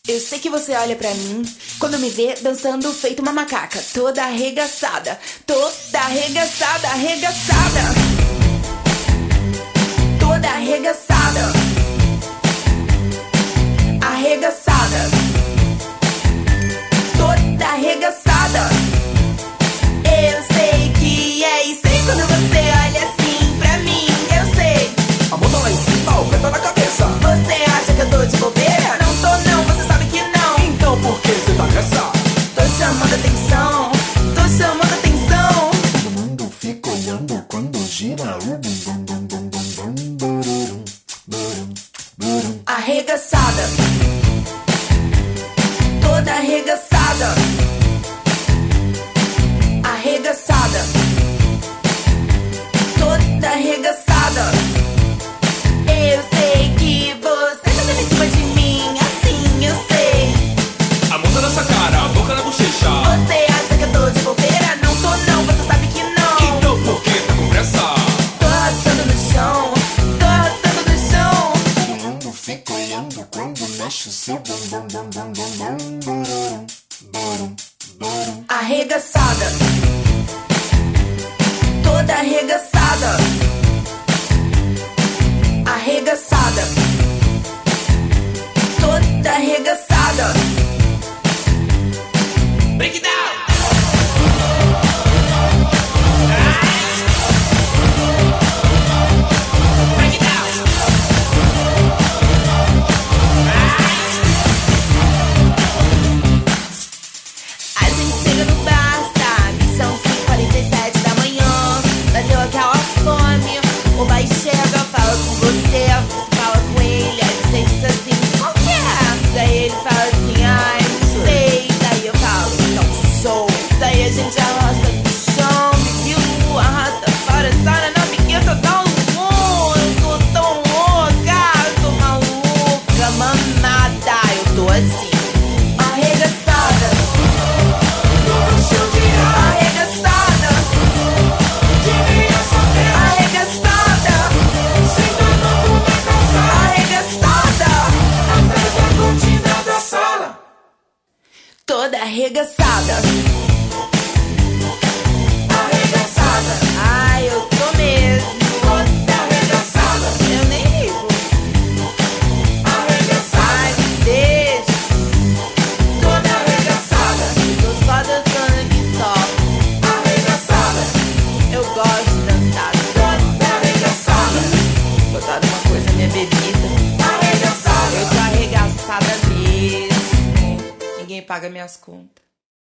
Eu sei que você olha pra mim quando me vê dançando feito uma macaca, toda arregaçada, toda arregaçada, arregaçada, toda arregaçada, arregaçada, toda arregaçada. Eu sei que é isso aí quando você olha assim pra mim, eu sei. A mão tá lá em cima, o pé tá na cabeça. Você acha que eu tô de bobeira? Não tô não, você sabe que não. Então por que você tá nessa? Tô chamando atenção, tô chamando atenção. Todo mundo fica olhando quando gira o bum bum bum bum bum bum burum, burum, burum. Arregaçada, toda arregaçada, arregaçada, toda arregaçada. Eu sei que você tá dando em cima de mim, assim eu sei. A mão tá nessa cara, a boca na bochecha. Você acha que eu tô de bobeira? Não tô não, você sabe que não. Então por que tá com pressa? Tô arrastando no chão, tô arrastando no chão. Todo mundo fica olhando quando mexe o seu bum bum bum bum bum bum burum, burum, burum. Arregaçada, toda arregaçada, arregaçada, toda arregaçada. Break it down! Break it down! A gente chega no bar, sabe? São 5h47 da manhã. Bateu aquela fome. O pai chega, fala com você, fala com ele. Aí você diz assim, qual que é? Daí ele fala assim, ai, não sei. Daí eu falo, não sou. Daí a gente arrasta no chão, biquilo, arrasta fora, sai na biqueta, dá um mundo. Eu tô tão louca, eu tô maluca, mamada. Eu tô assim, arregaçada, arregaçada, arregaçada, arregaçada, toda arregaçada, arregaçada. Ai, eu tô mesmo, toda arregaçada. Eu nem ligo. Ai, me deixa, toda arregaçada. Tô só dançando aqui só, arregaçada. Eu gosto de dançar, toda arregaçada. Botaram uma coisa na minha bebida, arregaçada. Eu tô arregaçada mesmo. Ninguém paga minhas contas.